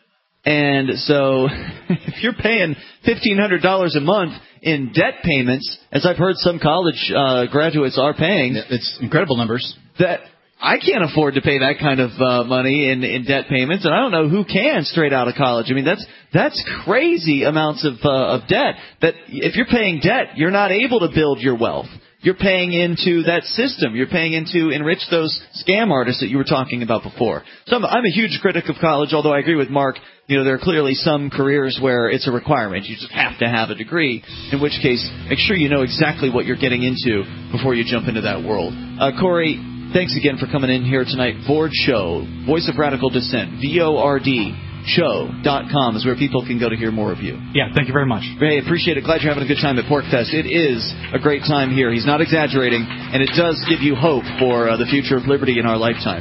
And so if you're paying $1,500 a month in debt payments, as I've heard some college graduates are paying, it's incredible numbers. That I can't afford to pay that kind of money in debt payments, and I don't know who can straight out of college. I mean, that's crazy amounts of debt. That if you're paying debt, you're not able to build your wealth. You're paying into that system. You're paying into enrich those scam artists that you were talking about before. So I'm a huge critic of college, although I agree with Mark. There are clearly some careers where it's a requirement. You just have to have a degree, in which case make sure you know exactly what you're getting into before you jump into that world. Corey, thanks again for coming in here tonight. Vord Show, Voice of Radical Dissent, VORD. Show.com is where people can go to hear more of you. Yeah, thank you very much. Hey, appreciate it. Glad you're having a good time at PorcFest. It is a great time here. He's not exaggerating, and it does give you hope for the future of liberty in our lifetime.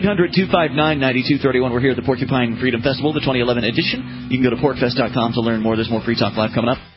800-259-9231. We're here at the Porcupine Freedom Festival, the 2011 edition. You can go to PorcFest.com to learn more. There's more Free Talk Live coming up.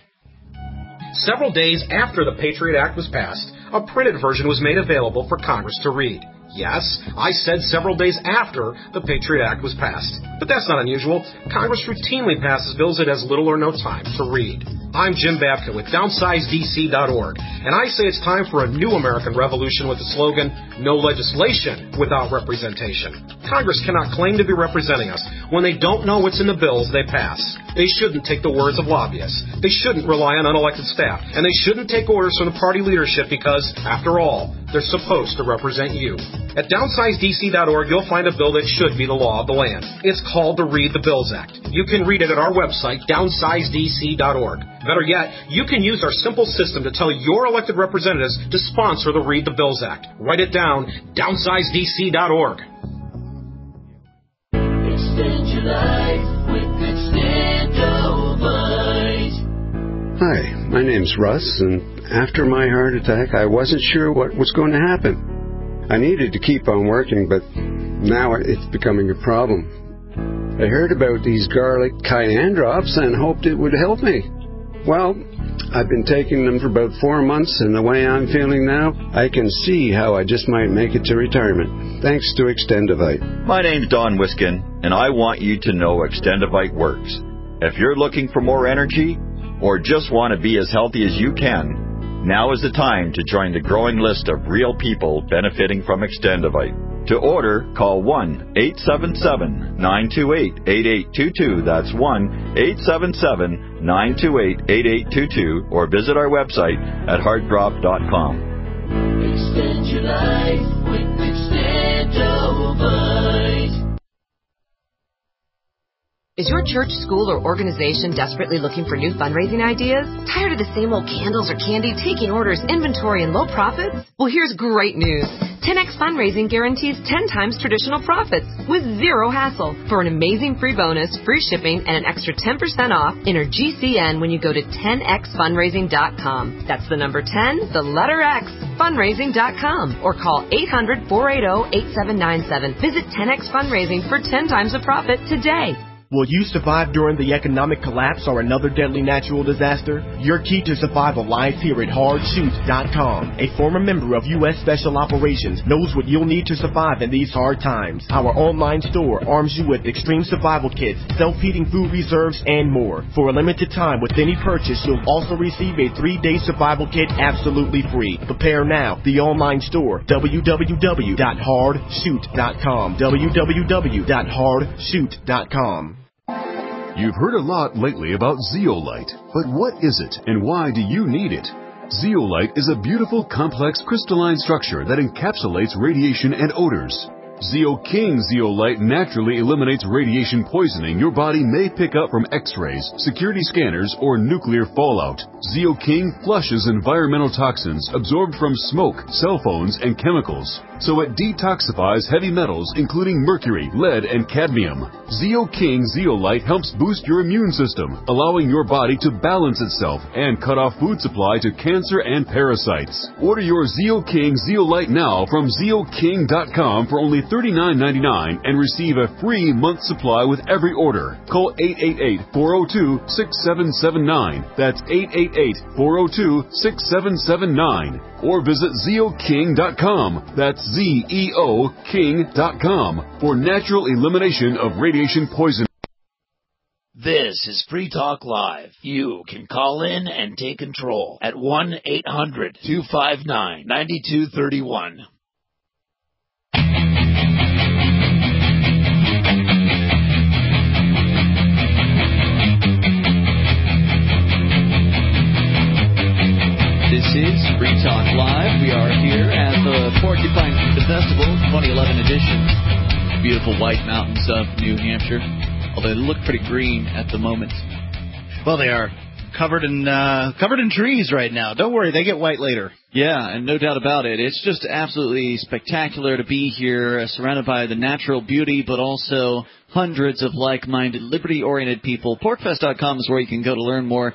Several days after the Patriot Act was passed, a printed version was made available for Congress to read. Yes, I said several days after the Patriot Act was passed. But that's not unusual. Congress routinely passes bills it has little or no time to read. I'm Jim Babka with DownsizeDC.org, and I say it's time for a new American revolution with the slogan, no legislation without representation. Congress cannot claim to be representing us when they don't know what's in the bills they pass. They shouldn't take the words of lobbyists. They shouldn't rely on unelected staff. And they shouldn't take orders from the party leadership because, after all, they're supposed to represent you. At DownsizeDC.org, you'll find a bill that should be the law of the land. It's called the Read the Bills Act. You can read it at our website, DownsizeDC.org. Better yet, you can use our simple system to tell your elected representatives to sponsor the Read the Bills Act. Write it down, DownsizeDC.org. Extend your life with Extendovite. Hi, my name's Russ, and after my heart attack, I wasn't sure what was going to happen. I needed to keep on working, but now it's becoming a problem. I heard about these garlic cayenne drops and hoped it would help me. Well, I've been taking them for about 4 months, and the way I'm feeling now, I can see how I just might make it to retirement. Thanks to Extendovite. My name's Don Wiskin, and I want you to know Extendovite works. If you're looking for more energy, or just want to be as healthy as you can, now is the time to join the growing list of real people benefiting from Extendovite. To order, call 1-877-928-8822. That's 1-877-928-8822. Or visit our website at heartdrop.com. Extend your life with Extendovite. Is your church, school, or organization desperately looking for new fundraising ideas? Tired of the same old candles or candy, taking orders, inventory, and low profits? Well, here's great news. 10X Fundraising guarantees 10 times traditional profits with zero hassle. For an amazing free bonus, free shipping, and an extra 10% off, enter GCN when you go to 10xfundraising.com. That's the number 10, the letter X, fundraising.com. Or call 800-480-8797. Visit 10X Fundraising for 10 times the profit today. Will you survive during the economic collapse or another deadly natural disaster? Your key to survival lies here at HardShoot.com. A former member of U.S. Special Operations knows what you'll need to survive in these hard times. Our online store arms you with extreme survival kits, self-heating food reserves, and more. For a limited time with any purchase, you'll also receive a 3-day survival kit absolutely free. Prepare now. The online store, www.hardshoot.com. www.hardshoot.com. You've heard a lot lately about Zeolite, but what is it and why do you need it? Zeolite is a beautiful, complex crystalline structure that encapsulates radiation and odors. ZeoKing Zeolite naturally eliminates radiation poisoning your body may pick up from X-rays, security scanners, or nuclear fallout. ZeoKing flushes environmental toxins absorbed from smoke, cell phones, and chemicals. So it detoxifies heavy metals including mercury, lead, and cadmium. ZeoKing Zeolite helps boost your immune system, allowing your body to balance itself and cut off food supply to cancer and parasites. Order your ZeoKing Zeolite now from ZeoKing.com for only $39.99 and receive a free month supply with every order. Call 888-402-6779. That's 888-402-6779. Or visit ZeoKing.com. That's ZeoKing.com for natural elimination of radiation poison. This is Free Talk Live. You can call in and take control at 1-800-259-9231. This is Free Talk Live. We are here at the Porcupine Freedom Festival 2011 edition. Beautiful white mountains of New Hampshire, although they look pretty green at the moment. Well, they are covered in trees right now. Don't worry, they get white later. Yeah, and no doubt about it. It's just absolutely spectacular to be here, surrounded by the natural beauty, but also hundreds of like-minded, liberty-oriented people. Porkfest.com is where you can go to learn more.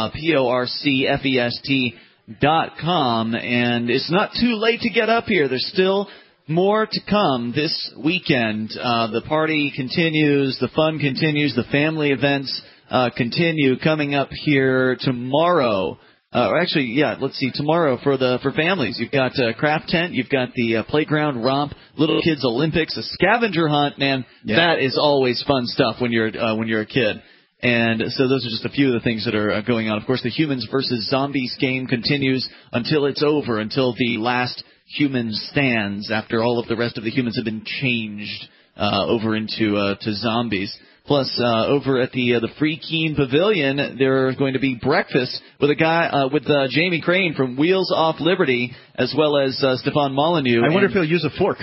PORCFEST.com, and it's not too late to get up here. There's still more to come this weekend. The party continues, the fun continues, the family events continue. Coming up here tomorrow. Tomorrow for families. You've got craft tent, you've got the playground romp, little kids Olympics, a scavenger hunt. Man, That is always fun stuff when you're a kid. And so those are just a few of the things that are going on. Of course, the Humans versus Zombies game continues until it's over, until the last human stands, after all of the rest of the humans have been changed over into to zombies. Plus, over at the Free Keene Pavilion, there's going to be breakfast with with Jamie Crane from Wheels Off Liberty, as well as Stefan Molyneux. I wonder if he'll use a fork.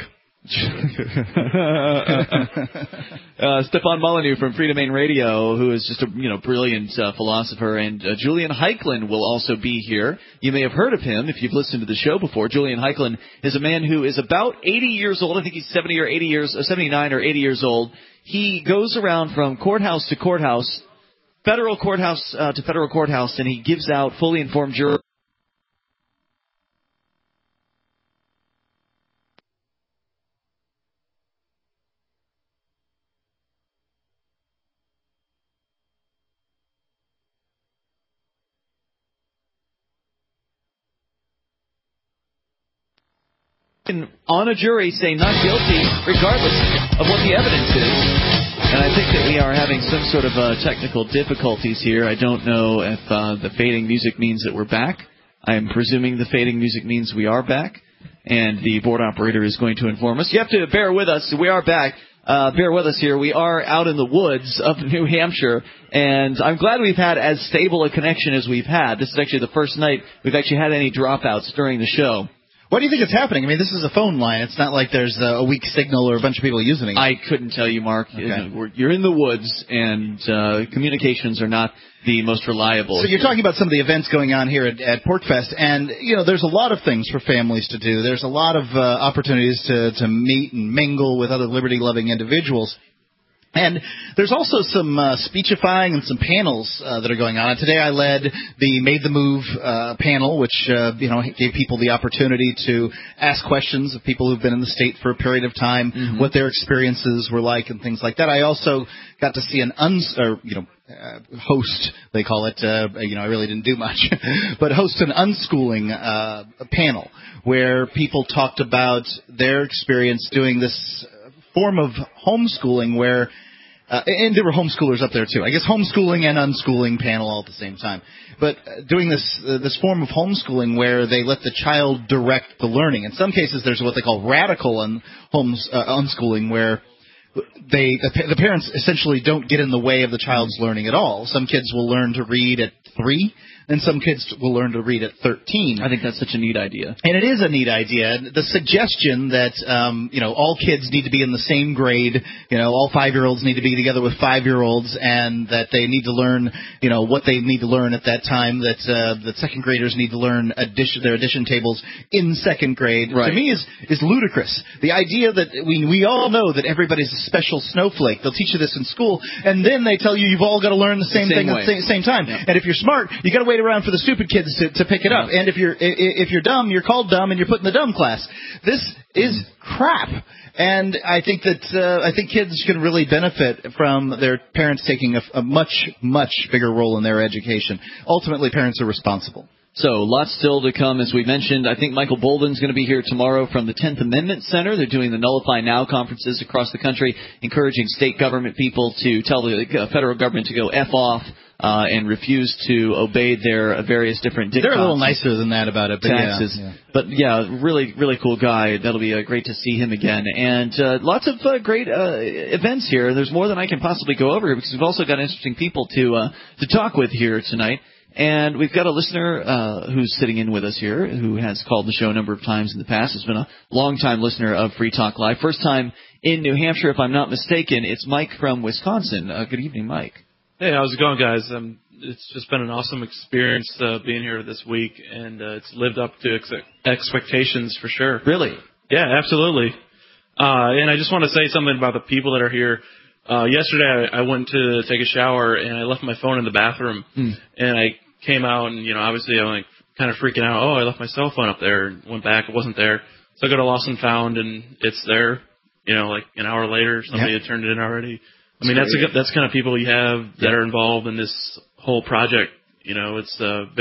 Stefan Molyneux from Freedom Main Radio, who is just a brilliant philosopher, and Julian Heiklin will also be here. You may have heard of him if you've listened to the show before. Julian Heiklin is a man who is about 80 years old. I think he's 79 or 80 years old. He goes around from courthouse to courthouse, federal courthouse to federal courthouse, and he gives out fully informed juror. On a jury say not guilty regardless of what the evidence is. And I think that we are having some sort of technical difficulties here. I don't know if the fading music means that we're back. I am presuming the fading music means we are back. and the board operator is going to inform us. You have to bear with us. We are back. Bear with us here. We are out in the woods of New Hampshire, and I'm glad we've had as stable a connection as we've had. This is actually the first night we've actually had any dropouts during the show. Why do you think it's happening? I mean, this is a phone line. It's not like there's a weak signal or a bunch of people using it. I couldn't tell you, Mark. Okay. You're in the woods, and communications are not the most reliable. So you're talking about some of the events going on here at PorcFest, and, there's a lot of things for families to do. There's a lot of opportunities to meet and mingle with other liberty-loving individuals. And there's also some speechifying and some panels that are going on. And today I led the Made the Move panel, which gave people the opportunity to ask questions of people who've been in the state for a period of time, what their experiences were like, and things like that. I also got to see an host, they call it. I really didn't do much, but host an unschooling panel where people talked about their experience doing this form of homeschooling where and there were homeschoolers up there too. I guess homeschooling and unschooling panel all at the same time. But doing this form of homeschooling where they let the child direct the learning. In some cases, there's what they call radical unschooling, where the parents essentially don't get in the way of the child's learning at all. Some kids will learn to read at 3. And some kids will learn to read at 13. I think that's such a neat idea. And it is a neat idea. The suggestion that, all kids need to be in the same grade, all 5-year-olds need to be together with 5-year-olds, and that they need to learn, what they need to learn at that time, that second graders need to learn their addition tables in second grade, right, to me is ludicrous. The idea that we all know that everybody's a special snowflake. They'll teach you this in school, and then they tell you you've all got to learn the same thing at the same time. Yeah. And if you're smart, you got to wait around for the stupid kids to pick it up. And if you're dumb, you're called dumb, and you're put in the dumb class. This is crap. And I think kids can really benefit from their parents taking a much, much bigger role in their education. Ultimately, parents are responsible. So, lots still to come, as we mentioned. I think Michael Bolden's going to be here tomorrow from the 10th Amendment Center. They're doing the Nullify Now conferences across the country, encouraging state government people to tell the federal government to go F off and refuse to obey their various different dictates. They're a little nicer than that about it, but taxes. Yeah. But, really, really cool guy. That'll be great to see him again. And lots of great events here. There's more than I can possibly go over here because we've also got interesting people to talk with here tonight. And we've got a listener who's sitting in with us here who has called the show a number of times in the past. Has been a long-time listener of Free Talk Live. First time in New Hampshire, if I'm not mistaken. It's Mike from Wisconsin. Good evening, Mike. Hey, how's it going, guys? It's just been an awesome experience being here this week, and it's lived up to expectations for sure. Really? Yeah, absolutely. And I just want to say something about the people that are here. Yesterday, I went to take a shower, and I left my phone in the bathroom. And I came out, and, obviously I'm like kind of freaking out. Oh, I left my cell phone up there. And went back, it wasn't there. So I go to Lost and Found, and it's there. Like an hour later, somebody had turned it in already. I mean, that's kind of people you have that are involved in this whole project. It's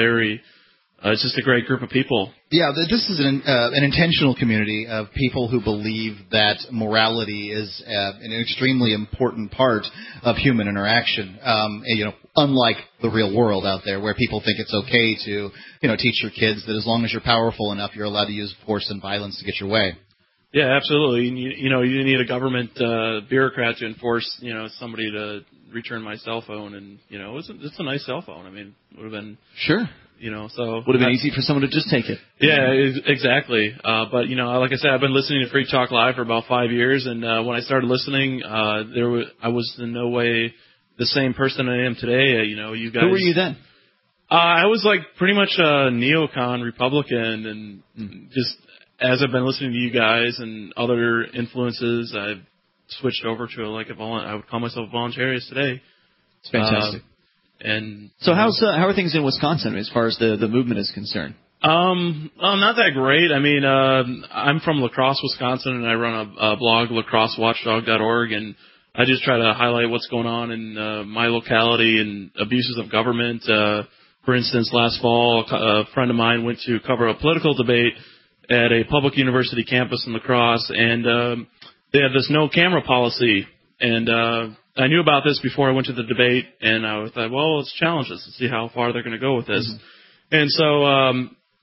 it's just a great group of people. Yeah, this is an intentional community of people who believe that morality is an extremely important part of human interaction. Unlike the real world out there, where people think it's okay to, teach your kids that as long as you're powerful enough, you're allowed to use force and violence to get your way. Yeah, absolutely. You need a government bureaucrat to enforce, somebody to return my cell phone, and it's a nice cell phone. I mean, it would have been sure. So would have been easy for someone to just take it. Yeah, exactly. But like I said, I've been listening to Free Talk Live for about 5 years, and when I started listening, I was in no way the same person I am today. You guys. Who were you then? I was like pretty much a neocon Republican, and just. As I've been listening to you guys and other influences, I've switched over to I would call myself a voluntarist today. It's fantastic. And so how are things in Wisconsin as far as the movement is concerned? Not that great. I mean, I'm from La Crosse, Wisconsin, and I run a blog, lacrossewatchdog.org, and I just try to highlight what's going on in my locality and abuses of government. For instance, last fall, a friend of mine went to cover a political debate at a public university campus in La Crosse, and they had this no camera policy. And I knew about this before I went to the debate, and I thought, well, let's challenge this and see how far they're going to go with this. And so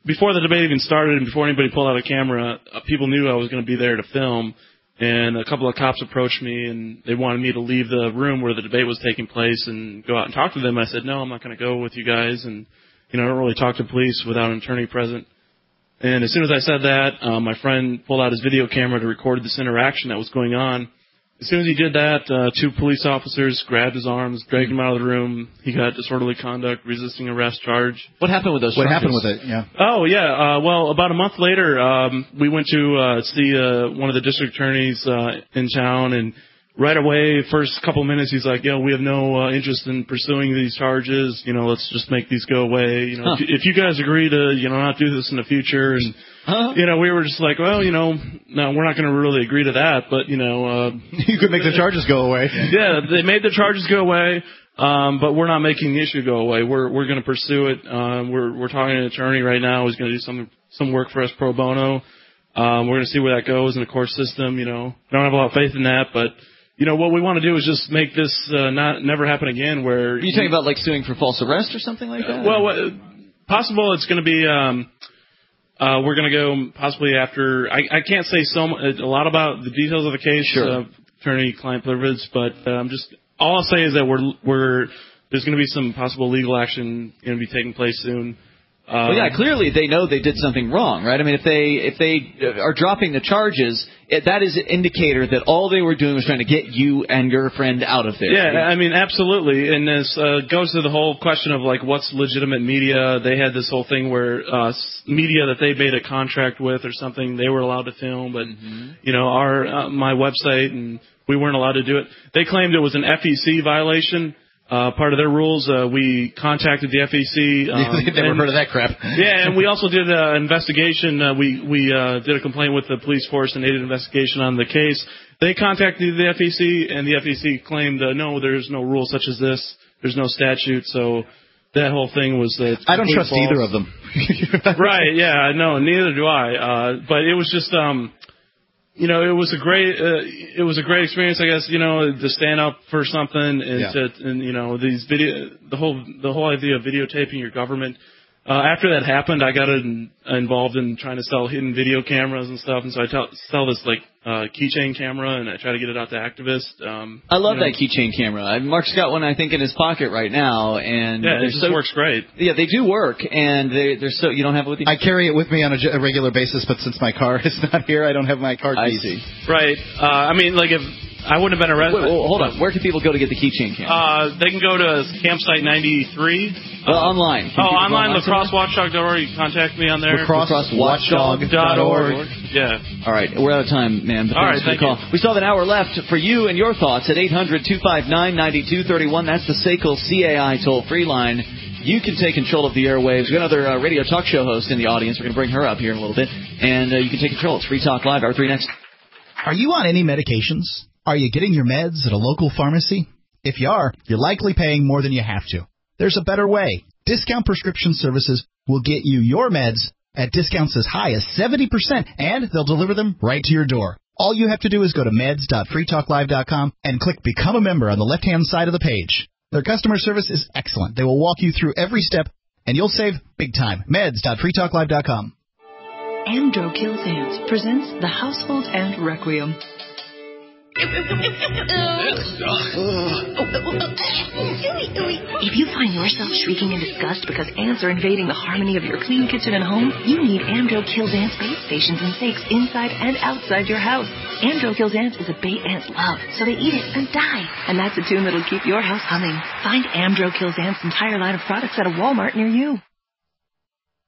before the debate even started and before anybody pulled out a camera, people knew I was going to be there to film. And a couple of cops approached me, and they wanted me to leave the room where the debate was taking place and go out and talk to them. I said, no, I'm not going to go with you guys. And, I don't really talk to police without an attorney present. And as soon as I said that, my friend pulled out his video camera to record this interaction that was going on. As soon as he did that, 2 police officers grabbed his arms, dragged him out of the room. He got disorderly conduct, resisting arrest charge. What happened with those charges? What happened with it? Yeah. Oh, yeah. Well, about a month later, we went to see one of the district attorneys in town, and right away, first couple minutes, he's like, we have no interest in pursuing these charges. Let's just make these go away. If you guys agree to, not do this in the future, and we were just like, well, no, we're not going to really agree to that, but, you could make the charges go away. Yeah, they made the charges go away, but we're not making the issue go away. We're going to pursue it. We're talking to an attorney right now who's going to do some work for us pro bono. We're going to see where that goes in the court system. Don't have a lot of faith in that, but, what we want to do is just make this never happen again. Where are you talking about, like suing for false arrest or something like that? Well, possible. It's going to be. We're going to go possibly after. I can't say a lot about the details of the case, sure. Attorney-client privilege, but just all I'll say is that there's going to be some possible legal action going to be taking place soon. Well, yeah, clearly they know they did something wrong, right? I mean, if they are dropping the charges, that is an indicator that all they were doing was trying to get you and your friend out of there. Yeah, I mean, absolutely. And this goes to the whole question of, like, what's legitimate media. They had this whole thing where media that they made a contract with or something, they were allowed to film, but, my website, and we weren't allowed to do it. They claimed it was an FEC violation. Part of their rules, we contacted the FEC. They've never heard of that crap. Yeah, and we also did an investigation. We did a complaint with the police force and they did an investigation on the case. They contacted the FEC, and the FEC claimed, no, there's no rule such as this. There's no statute, so that whole thing was that. I don't trust either of them. Right, yeah, no, neither do I. But it was just, it was a great experience, I guess, to stand up for something and these the whole idea of videotaping your government. After that happened, I got involved in trying to sell hidden video cameras and stuff, and so I sell this keychain camera, and I try to get it out to activists. I love that keychain camera. Mark's got one, I think, in his pocket right now, and it just works great. Yeah, they do work, and they're so. You don't have it with you? I carry it with me on a regular basis, but since my car is not here, I don't have my car keys. I see. Right. I mean, like if I wouldn't have been arrested. Wait, hold on. Where can people go to get the keychain camera? They can go to Campsite 93. Online. Online, lacrossewatchdog.org. You can contact me on there. lacrossewatchdog.org. Yeah. All right. We're out of time, man. But all right, thank you. We still have an hour left for you and your thoughts at 800-259-9231. That's the SACL CAI toll-free line. You can take control of the airwaves. We've got another radio talk show host in the audience. We're going to bring her up here in a little bit. And you can take control. It's Free Talk Live. Hour 3 next. Are you on any medications? Are you getting your meds at a local pharmacy? If you are, you're likely paying more than you have to. There's a better way. Discount Prescription Services will get you your meds at discounts as high as 70%, and they'll deliver them right to your door. All you have to do is go to meds.freetalklive.com and click Become a Member on the left-hand side of the page. Their customer service is excellent. They will walk you through every step, and you'll save big time. Meds.freetalklive.com. Amdro Kills Ants presents The Household Ant Requiem. If you find yourself shrieking in disgust because ants are invading the harmony of your clean kitchen and home, you need Amdro Kills Ants bait stations and stakes inside and outside your house. Amdro Kills Ants is a bait ants love, so they eat it and die. And that's a tune that'll keep your house humming. Find Amdro Kills Ants' entire line of products at a Walmart near you.